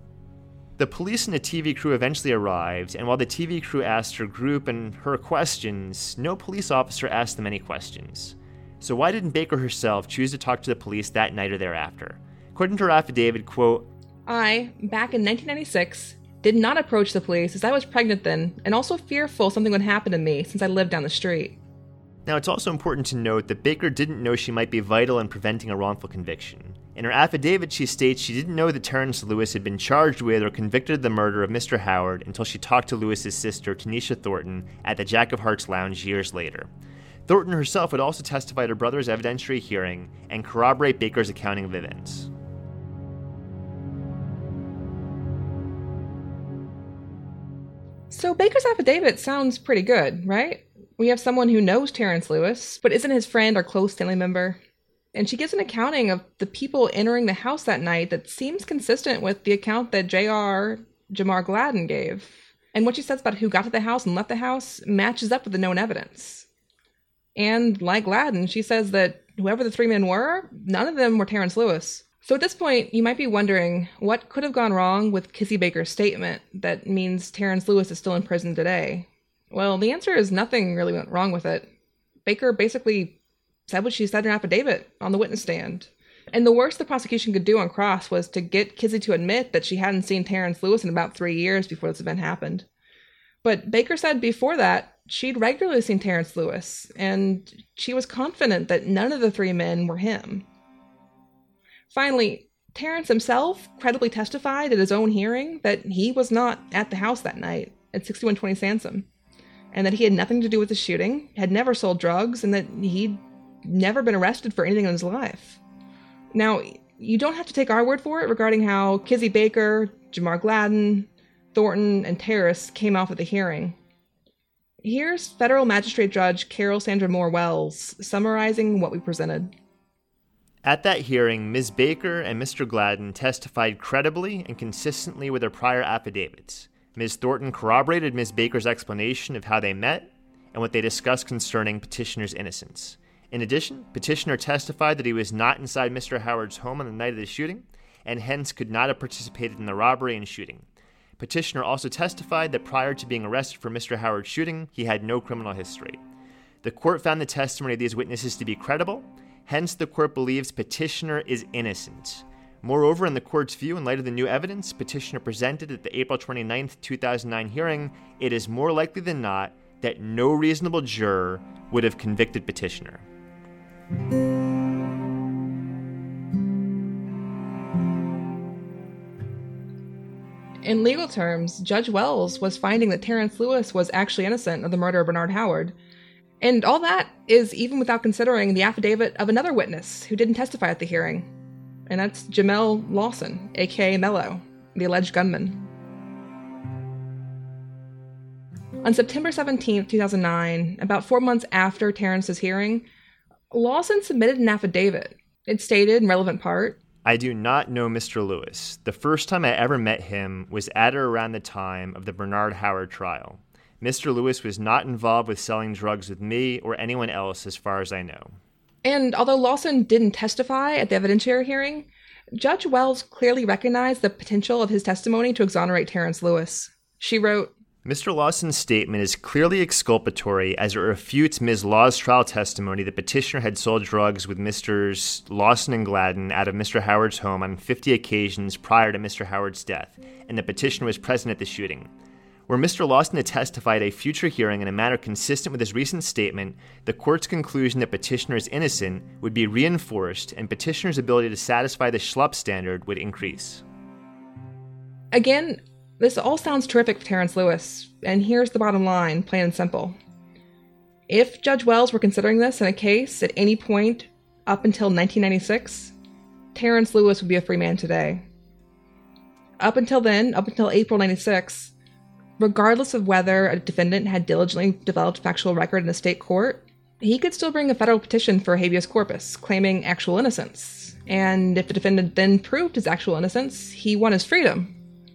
Speaker 2: The police and the T V crew eventually arrived, and while the T V crew asked her group and her questions, no police officer asked them any questions. So why didn't Baker herself choose to talk to the police that night or thereafter? According to her affidavit, quote,
Speaker 4: I, back in nineteen ninety-six, did not approach the police as I was pregnant then, and also fearful something would happen to me since I lived down the street.
Speaker 2: Now, it's also important to note that Baker didn't know she might be vital in preventing a wrongful conviction. In her affidavit, she states she didn't know that Terrence Lewis had been charged with or convicted of the murder of Mister Howard until she talked to Lewis's sister, Tanisha Thornton, at the Jack of Hearts Lounge years later. Thornton herself would also testify at her brother's evidentiary hearing and corroborate Baker's accounting of events.
Speaker 4: So Baker's affidavit sounds pretty good, right? We have someone who knows Terrence Lewis, but isn't his friend or close family member. And she gives an accounting of the people entering the house that night that seems consistent with the account that J R Jamar Gladden gave. And what she says about who got to the house and left the house matches up with the known evidence. And like Gladden, she says that whoever the three men were, none of them were Terrence Lewis. So at this point, you might be wondering what could have gone wrong with Kizzy Baker's statement that means Terrence Lewis is still in prison today. Well, the answer is nothing really went wrong with it. Baker basically said what she said in her affidavit on the witness stand. And the worst the prosecution could do on cross was to get Kizzy to admit that she hadn't seen Terrence Lewis in about three years before this event happened. But Baker said before that, she'd regularly seen Terrence Lewis, and she was confident that none of the three men were him. Finally, Terrence himself credibly testified at his own hearing that he was not at the house that night at sixty-one twenty Sansom, and that he had nothing to do with the shooting, had never sold drugs, and that he'd never been arrested for anything in his life. Now, you don't have to take our word for it regarding how Kizzy Baker, Jamar Gladden, Thornton, and Terrace came off at the hearing. Here's Federal Magistrate Judge Carol Sandra Moore Wells summarizing what we presented.
Speaker 2: At that hearing, Miz Baker and Mister Gladden testified credibly and consistently with their prior affidavits. Miz Thornton corroborated Miz Baker's explanation of how they met and what they discussed concerning Petitioner's innocence. In addition, Petitioner testified that he was not inside Mister Howard's home on the night of the shooting, and hence could not have participated in the robbery and shooting. Petitioner also testified that prior to being arrested for Mister Howard's shooting, he had no criminal history. The court found the testimony of these witnesses to be credible, hence the court believes Petitioner is innocent. Moreover, in the court's view, in light of the new evidence Petitioner presented at the April twenty-ninth, two thousand nine hearing, it is more likely than not that no reasonable juror would have convicted Petitioner.
Speaker 4: In legal terms, Judge Wells was finding that Terrence Lewis was actually innocent of the murder of Bernard Howard. And all that is even without considering the affidavit of another witness who didn't testify at the hearing. And that's Jamel Lawson, aka Mello, the alleged gunman. On September seventeenth, two thousand nine, about four months after Terrence's hearing, Lawson submitted an affidavit. It stated, in relevant part,
Speaker 2: I do not know Mister Lewis. The first time I ever met him was at or around the time of the Bernard Howard trial. Mister Lewis was not involved with selling drugs with me or anyone else as far as I know.
Speaker 4: And although Lawson didn't testify at the evidentiary hearing, Judge Wells clearly recognized the potential of his testimony to exonerate Terrence Lewis. She wrote,
Speaker 2: Mister Lawson's statement is clearly exculpatory as it refutes Miz Law's trial testimony that Petitioner had sold drugs with Misters Lawson and Gladden out of Mister Howard's home on fifty occasions prior to Mister Howard's death, and that Petitioner was present at the shooting. Were Mister Lawson to testify at a future hearing in a manner consistent with his recent statement, the court's conclusion that Petitioner is innocent would be reinforced and Petitioner's ability to satisfy the Schlupp standard would increase.
Speaker 4: Again, this all sounds terrific for Terrence Lewis, and here's the bottom line, plain and simple. If Judge Wells were considering this in a case at any point up until nineteen ninety-six, Terrence Lewis would be a free man today. Up until then, up until April ninety-six, regardless of whether a defendant had diligently developed factual record in a state court, he could still bring a federal petition for habeas corpus, claiming actual innocence. And if the defendant then proved his actual innocence, he won his freedom.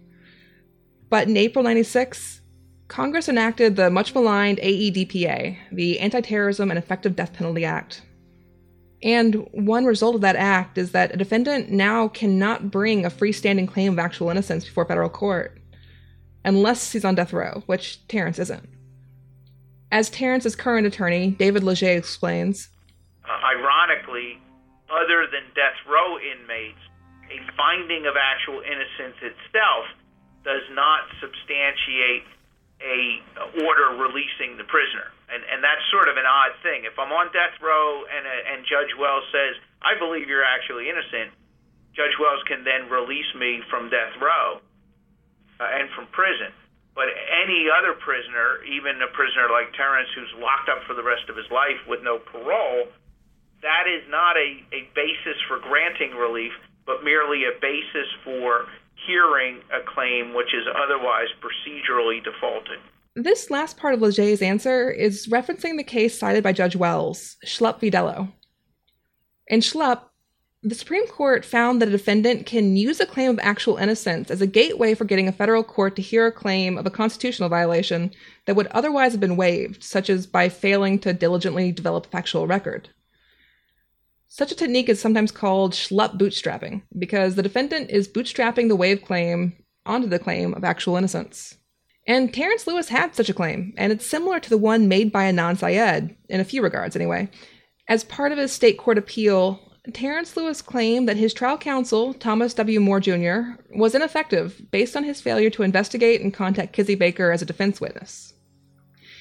Speaker 4: But in April ninety-six, Congress enacted the much-maligned A E D P A, the Anti-Terrorism and Effective Death Penalty Act. And one result of that act is that a defendant now cannot bring a freestanding claim of actual innocence before federal court, unless he's on death row, which Terrence isn't. As Terrence's current attorney, David Leger, explains,
Speaker 11: uh, ironically, other than death row inmates, a finding of actual innocence itself does not substantiate a order releasing the prisoner. And and that's sort of an odd thing. If I'm on death row and a, and Judge Wells says, I believe you're actually innocent, Judge Wells can then release me from death row uh, and from prison. But any other prisoner, even a prisoner like Terrence who's locked up for the rest of his life with no parole, that is not a, a basis for granting relief, but merely a basis for hearing a claim which is otherwise procedurally defaulted.
Speaker 4: This last part of Leger's answer is referencing the case cited by Judge Wells, Schlupp v. Dello. In Schlupp, the Supreme Court found that a defendant can use a claim of actual innocence as a gateway for getting a federal court to hear a claim of a constitutional violation that would otherwise have been waived, such as by failing to diligently develop a factual record. Such a technique is sometimes called Schlupp bootstrapping, because the defendant is bootstrapping the waived claim onto the claim of actual innocence. And Terrence Lewis had such a claim, and it's similar to the one made by Adnan Syed, in a few regards anyway. As part of his state court appeal, Terrence Lewis claimed that his trial counsel, Thomas W. Moore Junior, was ineffective based on his failure to investigate and contact Kizzy Baker as a defense witness.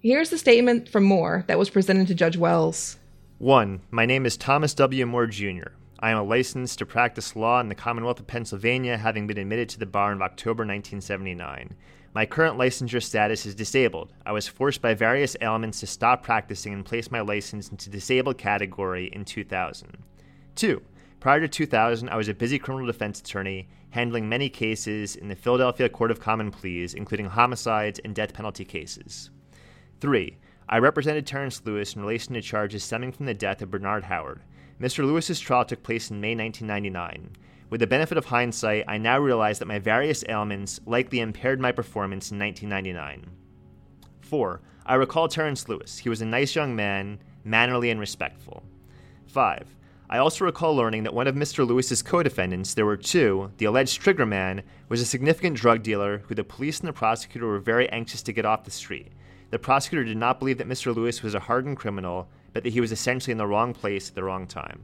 Speaker 4: Here's the statement from Moore that was presented to Judge Wells.
Speaker 2: One, my name is Thomas W. Moore, Junior I am licensed to practice law in the Commonwealth of Pennsylvania, having been admitted to the bar in October nineteen seventy-nine. My current licensure status is disabled. I was forced by various ailments to stop practicing and place my license into disabled category in two thousand. Two, prior to two thousand, I was a busy criminal defense attorney, handling many cases in the Philadelphia Court of Common Pleas, including homicides and death penalty cases. Three, I represented Terrence Lewis in relation to charges stemming from the death of Bernard Howard. Mister Lewis's trial took place in May nineteen ninety-nine. With the benefit of hindsight, I now realize that my various ailments likely impaired my performance in nineteen ninety-nine. Four, I recall Terrence Lewis. He was a nice young man, mannerly and respectful. Five, I also recall learning that one of Mister Lewis's co-defendants, there were two, the alleged triggerman, was a significant drug dealer who the police and the prosecutor were very anxious to get off the street. The prosecutor did not believe that Mister Lewis was a hardened criminal, but that he was essentially in the wrong place at the wrong time.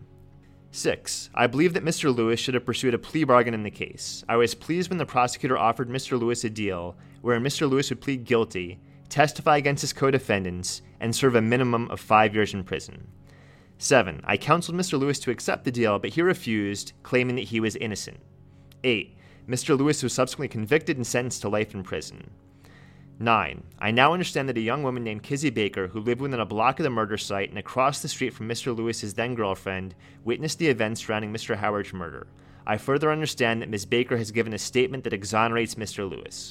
Speaker 2: Six, I believe that Mister Lewis should have pursued a plea bargain in the case. I was pleased when the prosecutor offered Mister Lewis a deal wherein Mister Lewis would plead guilty, testify against his co-defendants, and serve a minimum of five years in prison. Seven, I counseled Mister Lewis to accept the deal, but he refused, claiming that he was innocent. Eight, Mister Lewis was subsequently convicted and sentenced to life in prison. Nine, I now understand that a young woman named Kizzy Baker, who lived within a block of the murder site and across the street from Mister Lewis's then-girlfriend, witnessed the events surrounding Mister Howard's murder. I further understand that Miz Baker has given a statement that exonerates Mister Lewis.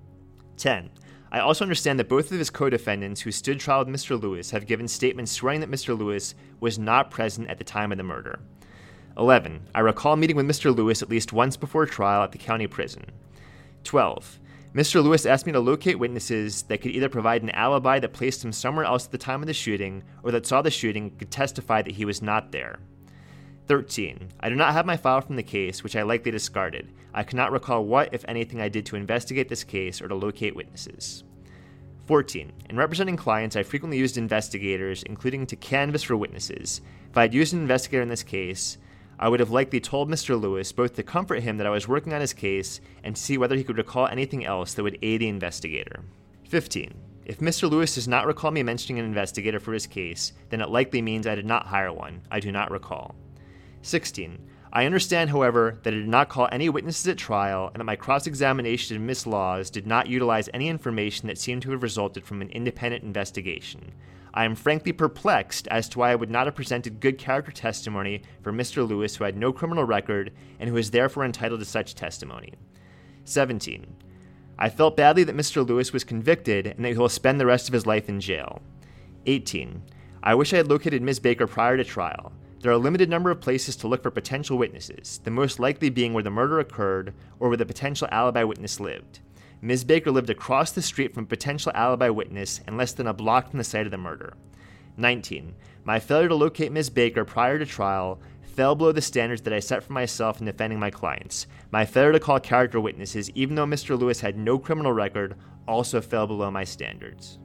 Speaker 2: Ten, I also understand that both of his co-defendants who stood trial with Mister Lewis have given statements swearing that Mister Lewis was not present at the time of the murder. Eleven, I recall meeting with Mister Lewis at least once before trial at the county prison. Twelve, Mister Lewis asked me to locate witnesses that could either provide an alibi that placed him somewhere else at the time of the shooting, or that saw the shooting and could testify that he was not there. Thirteen, I do not have my file from the case, which I likely discarded. I cannot recall what, if anything, I did to investigate this case or to locate witnesses. Fourteen, in representing clients, I frequently used investigators, including to canvass for witnesses. If I had used an investigator in this case, I would have likely told Mister Lewis both to comfort him that I was working on his case and to see whether he could recall anything else that would aid the investigator. Fifteen, if Mister Lewis does not recall me mentioning an investigator for his case, then it likely means I did not hire one. I do not recall. Sixteen, I understand, however, that I did not call any witnesses at trial and that my cross-examination of Miss Laws did not utilize any information that seemed to have resulted from an independent investigation. I am frankly perplexed as to why I would not have presented good character testimony for Mister Lewis, who had no criminal record and who is therefore entitled to such testimony. Seventeen, I felt badly that Mister Lewis was convicted and that he will spend the rest of his life in jail. Eighteen, I wish I had located Miz Baker prior to trial. There are a limited number of places to look for potential witnesses, the most likely being where the murder occurred or where the potential alibi witness lived. Miz Baker lived across the street from a potential alibi witness and less than a block from the site of the murder. Nineteen, my failure to locate Miz Baker prior to trial fell below the standards that I set for myself in defending my clients. My failure to call character witnesses, even though Mister Lewis had no criminal record, also fell below my standards.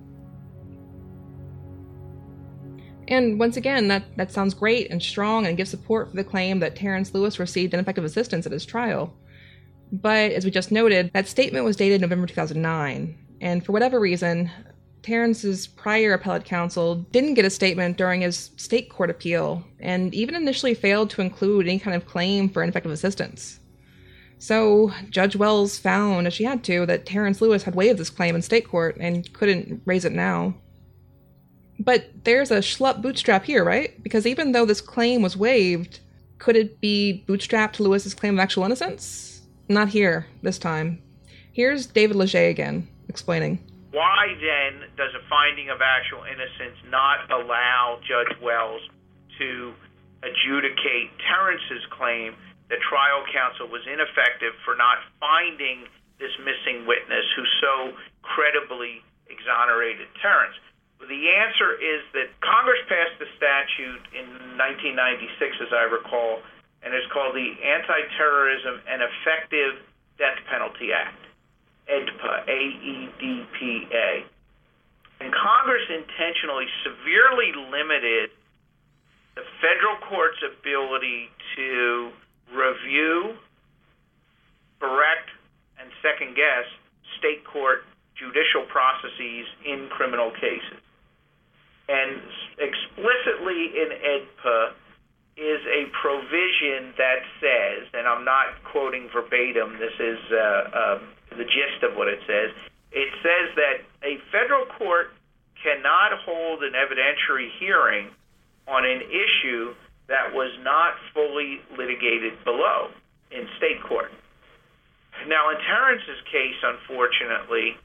Speaker 4: And once again, that, that sounds great and strong and gives support for the claim that Terrence Lewis received ineffective assistance at his trial. But as we just noted, that statement was dated November two thousand nine, and for whatever reason, Terrence's prior appellate counsel didn't get a statement during his state court appeal, and even initially failed to include any kind of claim for ineffective assistance. So Judge Wells found, as she had to, that Terrence Lewis had waived this claim in state court and couldn't raise it now. But there's a schlup bootstrap here, right? Because even though this claim was waived, could it be bootstrapped to Lewis's claim of actual innocence? Not here, this time. Here's David Leger again, explaining.
Speaker 11: Why then does a finding of actual innocence not allow Judge Wells to adjudicate Terrence's claim that trial counsel was ineffective for not finding this missing witness who so credibly exonerated Terrence? The answer is that Congress passed the statute in nineteen ninety-six, as I recall, and it's called the Anti-Terrorism and Effective Death Penalty Act, E D P A, A E D P A. And Congress intentionally severely limited the federal court's ability to review, correct, and second-guess state court judicial processes in criminal cases. And explicitly in E D P A is a provision that says, and I'm not quoting verbatim, this is uh, uh, the gist of what it says, it says that a federal court cannot hold an evidentiary hearing on an issue that was not fully litigated below in state court. Now, in Terrence's case, unfortunately,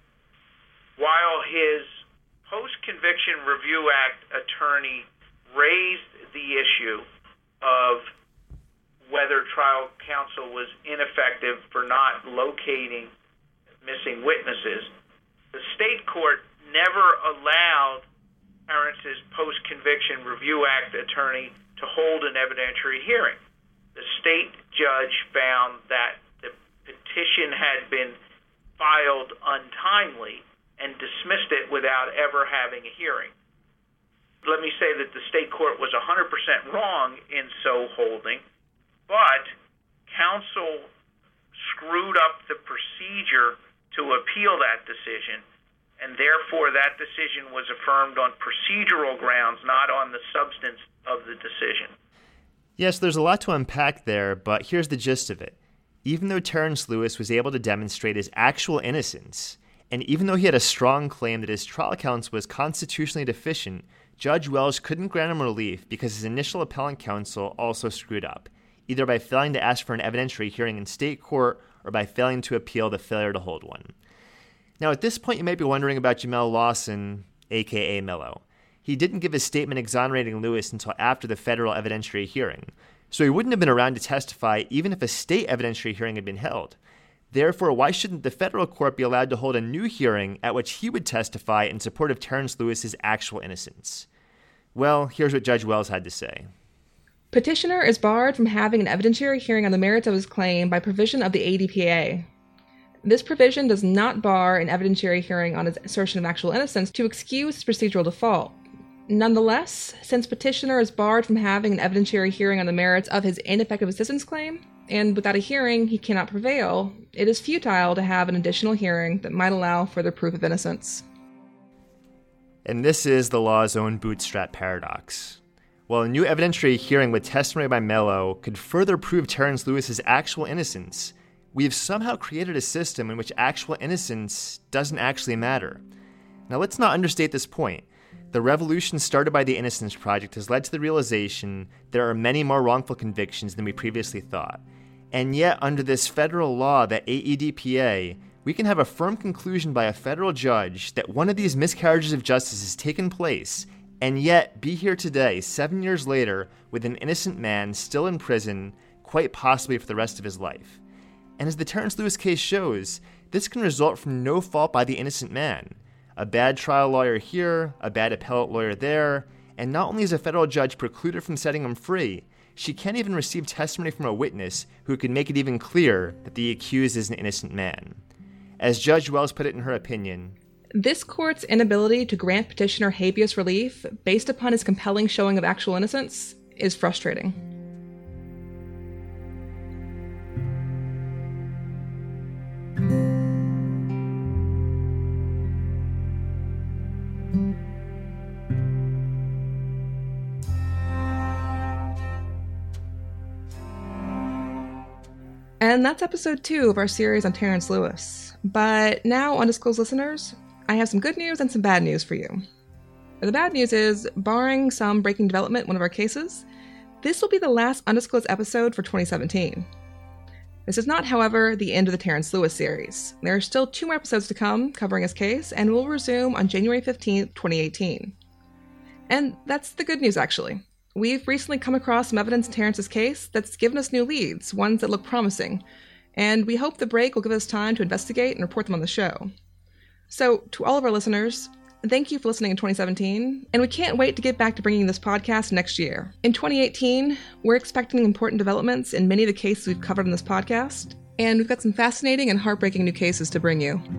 Speaker 11: while his Post-Conviction Review Act attorney raised the issue of whether trial counsel was ineffective for not locating missing witnesses, the state court never allowed Terrence's Post-Conviction Review Act attorney to hold an evidentiary hearing. The state judge found that the petition had been filed untimely and dismissed it without ever having a hearing. Let me say that the state court was one hundred percent wrong in so holding, but counsel screwed up the procedure to appeal that decision, and therefore that decision was affirmed on procedural grounds, not on the substance of the decision.
Speaker 2: Yes, there's a lot to unpack there, but here's the gist of it. Even though Terrence Lewis was able to demonstrate his actual innocence, and even though he had a strong claim that his trial counsel was constitutionally deficient, Judge Wells couldn't grant him relief because his initial appellant counsel also screwed up, either by failing to ask for an evidentiary hearing in state court or by failing to appeal the failure to hold one. Now, at this point, you might be wondering about Jamel Lawson, a k a. Mello. He didn't give his statement exonerating Lewis until after the federal evidentiary hearing, so he wouldn't have been around to testify even if a state evidentiary hearing had been held. Therefore, why shouldn't the federal court be allowed to hold a new hearing at which he would testify in support of Terrence Lewis's actual innocence? Well, here's what Judge Wells had to say.
Speaker 4: Petitioner is barred from having an evidentiary hearing on the merits of his claim by provision of the A D P A. This provision does not bar an evidentiary hearing on his assertion of actual innocence to excuse his procedural default. Nonetheless, since petitioner is barred from having an evidentiary hearing on the merits of his ineffective assistance claim, and without a hearing he cannot prevail, it is futile to have an additional hearing that might allow further proof of innocence.
Speaker 2: And this is the law's own bootstrap paradox. While a new evidentiary hearing with testimony by Mello could further prove Terrence Lewis's actual innocence, we have somehow created a system in which actual innocence doesn't actually matter. Now, let's not understate this point. The revolution started by the Innocence Project has led to the realization there are many more wrongful convictions than we previously thought. And yet, under this federal law, the A E D P A, we can have a firm conclusion by a federal judge that one of these miscarriages of justice has taken place, and yet be here today, seven years later, with an innocent man still in prison, quite possibly for the rest of his life. And as the Terrence Lewis case shows, this can result from no fault by the innocent man. A bad trial lawyer here, a bad appellate lawyer there, and not only is a federal judge precluded from setting him free, she can't even receive testimony from a witness who could make it even clear that the accused is an innocent man. As Judge Wells put it in her opinion,
Speaker 4: this court's inability to grant petitioner habeas relief based upon his compelling showing of actual innocence is frustrating. And that's episode two of our series on Terrence Lewis. But now, Undisclosed listeners, I have some good news and some bad news for you. The bad news is, barring some breaking development in one of our cases, this will be the last Undisclosed episode for twenty seventeen. This is not, however, the end of the Terrence Lewis series. There are still two more episodes to come covering his case, and we'll resume on January fifteenth, twenty eighteen. And that's the good news, actually. We've recently come across some evidence in Terrence's case that's given us new leads, ones that look promising, and we hope the break will give us time to investigate and report them on the show. So, to all of our listeners, thank you for listening in twenty seventeen, and we can't wait to get back to bringing this podcast next year. In twenty eighteen, we're expecting important developments in many of the cases we've covered in this podcast, and we've got some fascinating and heartbreaking new cases to bring you.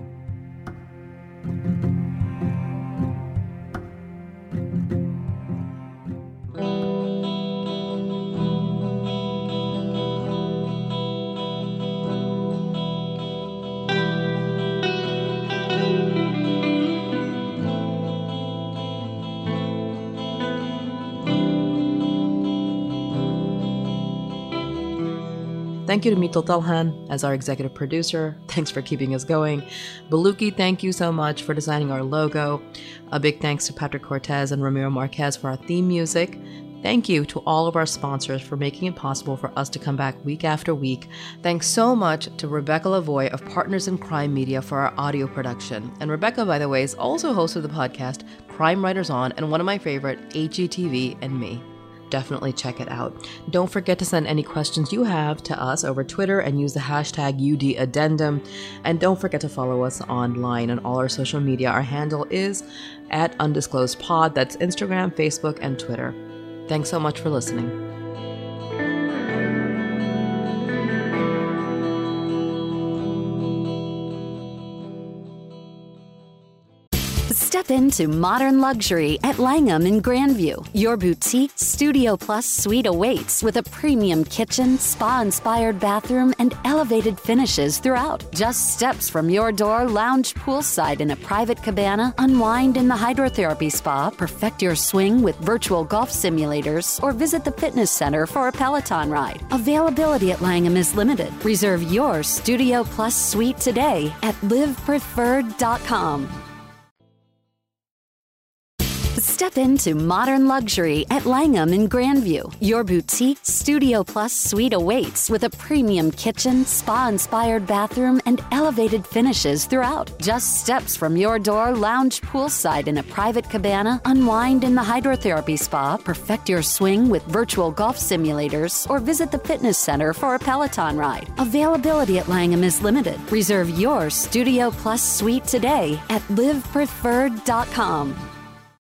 Speaker 12: Thank you to Mitul Talhan as our executive producer. Thanks for keeping us going. Baluki, thank you so much for designing our logo. A big thanks to Patrick Cortez and Ramiro Marquez for our theme music. Thank you to all of our sponsors for making it possible for us to come back week after week. Thanks so much to Rebecca Lavoie of Partners in Crime Media for our audio production. And Rebecca, by the way, is also host of the podcast Crime Writers On and one of my favorite, H G T V and Me. Definitely check it out. Don't forget to send any questions you have to us over Twitter and use the hashtag U D Addendum. And don't forget to follow us online on all our social media. Our handle is at Undisclosed Pod. That's Instagram, Facebook, and Twitter. Thanks so much for listening.
Speaker 1: Step into modern luxury at Langham in Grandview. Your boutique Studio Plus suite awaits with a premium kitchen, spa-inspired bathroom, and elevated finishes throughout. Just steps from your door, lounge poolside in a private cabana, unwind in the hydrotherapy spa, perfect your swing with virtual golf simulators, or visit the fitness center for a Peloton ride. Availability at Langham is limited. Reserve your Studio Plus suite today at live preferred dot com. Step into modern luxury at Langham in Grandview. Your boutique Studio Plus suite awaits with a premium kitchen, spa-inspired bathroom, and elevated finishes throughout. Just steps from your door, lounge poolside in a private cabana, unwind in the hydrotherapy spa, perfect your swing with virtual golf simulators, or visit the fitness center for a Peloton ride. Availability at Langham is limited. Reserve your Studio Plus suite today at live preferred dot com.